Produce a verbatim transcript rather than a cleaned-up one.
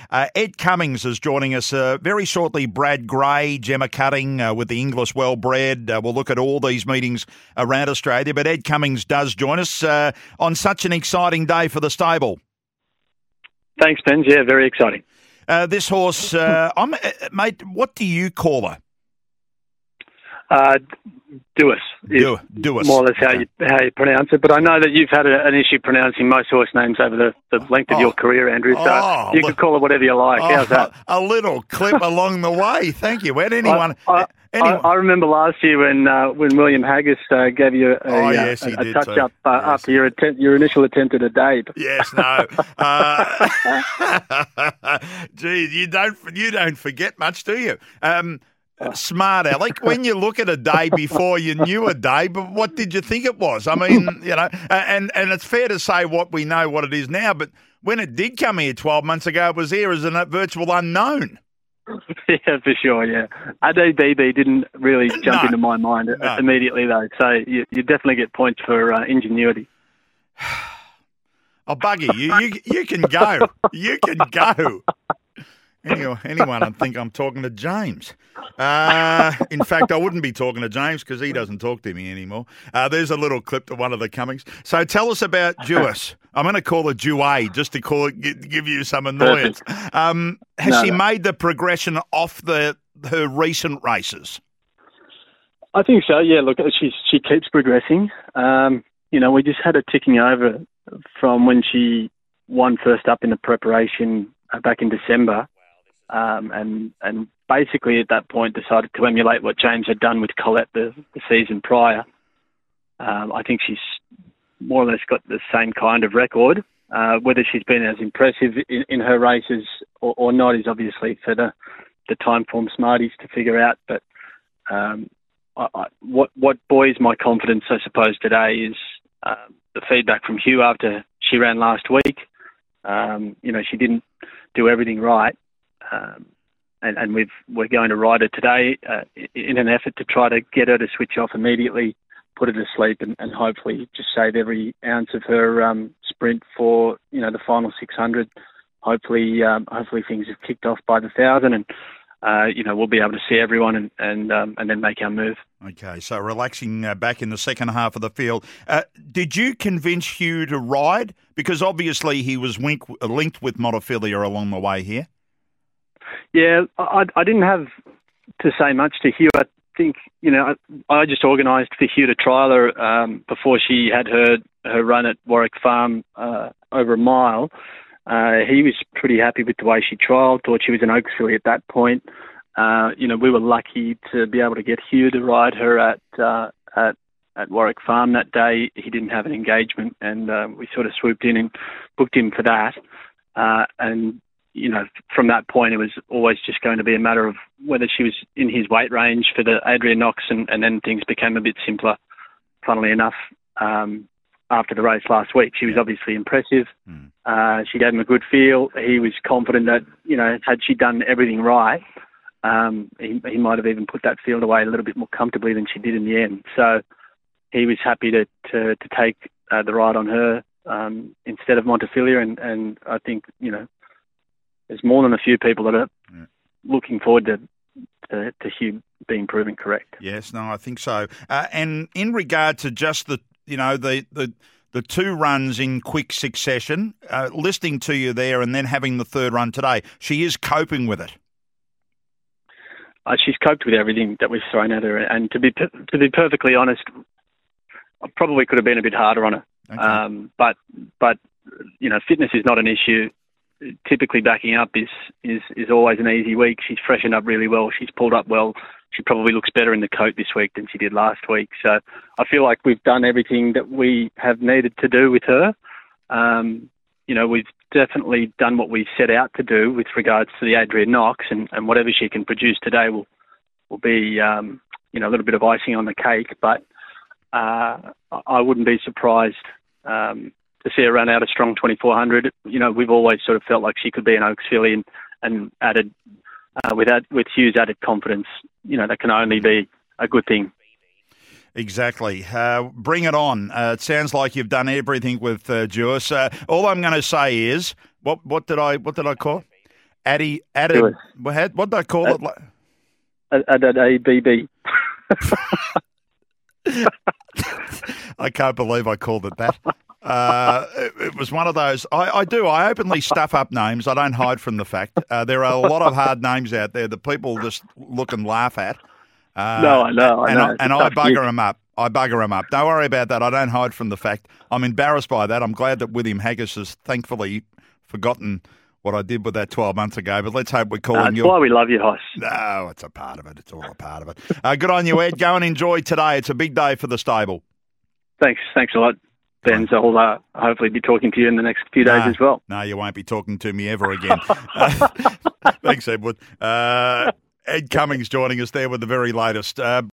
Uh, Ed Cummings is joining us uh, very shortly. Brad Gray, Gemma Cutting uh, with the English Well-Bred. Uh, we'll look at all these meetings around Australia. But Ed Cummings does join us uh, on such an exciting day for the stable. Thanks, Ben. Yeah, very exciting. Uh, this horse, uh, I'm, uh, mate, what do you call her? Uh, Duis is Du- Duis. more or less how Okay. you how you pronounce it. But I know that you've had a, an issue pronouncing most horse names over the, the length of Oh. your career, Andrew. So Oh, you look- could call it whatever you like. Oh, How's that? A little clip along the way. Thank you. When anyone, I, I, anyone. I, I remember last year when uh, when William Haggis uh, gave you a, Oh, a, yes, he a, a did touch too. up uh, Yes. after your attempt, your initial attempt at a date. Yes, no. Uh, geez, you don't you don't forget much, do you? Um, smart Alec. When you look at a day before you knew a day, but what did you think it was? I mean, you know, and and it's fair to say what we know what it is now, but when it did come here twelve months ago, it was here as a virtual unknown. Yeah, for sure, yeah. A D B B didn't really jump No. into my mind No. immediately, though, so you, you definitely get points for uh, ingenuity. Oh, buggy, you, you you can go. You can go. Anyone, anyone, I think I'm talking to James. Uh, in fact, I wouldn't be talking to James because he doesn't talk to me anymore. Uh, there's a little clip to one of the Cummings. So tell us about Duis. I'm going to call her Duay just to call it, gi- give you some annoyance. Um, has No, she no. made the progression off the her recent races? I think so. Yeah. Look, she's she keeps progressing. Um, you know, we just had her ticking over from when she won first up in the preparation uh, back in December, um, and and basically at that point decided to emulate what James had done with Colette the, the season prior. Um, I think she's more or less got the same kind of record. Uh, whether she's been as impressive in, in her races or, or not is obviously for the the time form smarties to figure out, but. Um, I, I, what what buoys my confidence, I suppose, today is um, the feedback from Hugh after she ran last week. Um, you know, she didn't do everything right, um, and, and we've we're going to ride her today uh, in an effort to try to get her to switch off immediately, put her to sleep, and, and hopefully just save every ounce of her um, sprint for you know the final six hundred. Hopefully, um, hopefully things have kicked off by the thousand and. Uh, you know, we'll be able to see everyone and and, um, and then make our move. Okay, so relaxing uh, back in the second half of the field. Uh, did you convince Hugh to ride? Because obviously he was wink, linked with Montefilia along the way here. Yeah, I, I didn't have to say much to Hugh. I think, you know, I, I just organised for Hugh to trial her um, before she had her, her run at Warwick Farm uh, over a mile. Uh, he was pretty happy with the way she trialled, thought she was an Oaks filly at that point. Uh, you know, we were lucky to be able to get Hugh to ride her at uh, at, at Warwick Farm that day. He didn't have an engagement, and uh, we sort of swooped in and booked him for that. Uh, and, you know, from that point, it was always just going to be a matter of whether she was in his weight range for the Adrian Knox, and, and then things became a bit simpler, funnily enough. Um, After the race last week, she was obviously impressive. Mm. Uh, she gave him a good feel. He was confident that, you know, had she done everything right, um, he, he might have even put that field away a little bit more comfortably than she did in the end. So he was happy to to, to take uh, the ride on her um, instead of Montefilia. And, and I think, you know, there's more than a few people that are yeah. looking forward to, to, to Hugh being proven correct. Yes, no, I think so. Uh, and in regard to just the You know, the, the the two runs in quick succession, uh, listening to you there and then having the third run today, she is coping with it. Uh, she's coped with everything that we've thrown at her. And to be to be perfectly honest, I probably could have been a bit harder on her. Okay. Um, but, but you know, fitness is not an issue. Typically backing up is, is, is always an easy week. She's freshened up really well. She's pulled up well. She probably looks better in the coat this week than she did last week. So I feel like we've done everything that we have needed to do with her. Um, you know, we've definitely done what we set out to do with regards to the Adrian Knox, and, and whatever she can produce today will will be, um, you know, a little bit of icing on the cake. But uh, I wouldn't be surprised um, to see her run out a strong twenty-four hundred. You know, we've always sort of felt like she could be an Oaks filly, and, and added uh, with that, with Hugh's added confidence, you know, that can only be a good thing. Exactly. Uh, bring it on. Uh, it sounds like you've done everything with uh, Duis. Uh, all I'm going to say is, what what did I what did I call? Addy, Addy, what did I call it? Ad, ad, A B B. I can't believe I called it that. Uh, it, it was one of those. I, I do. I openly stuff up names. I don't hide from the fact. Uh, there are a lot of hard names out there that people just look and laugh at. Uh, no, I know. I and know. I, and I bugger them up. I bugger them up. Don't worry about that. I don't hide from the fact. I'm embarrassed by that. I'm glad that William Haggis has thankfully forgotten what I did with that twelve months ago. But let's hope we're calling That's you. That's why we love you, Hoss. No, it's a part of it. It's all a part of it. Uh, good on you, Ed. Go and enjoy today. It's a big day for the stable. Thanks. Thanks a lot, Ben. So I'll uh, hopefully be talking to you in the next few days no, as well. No, you won't be talking to me ever again. uh, thanks, Edward. Uh, Ed Cummings joining us there with the very latest. Uh,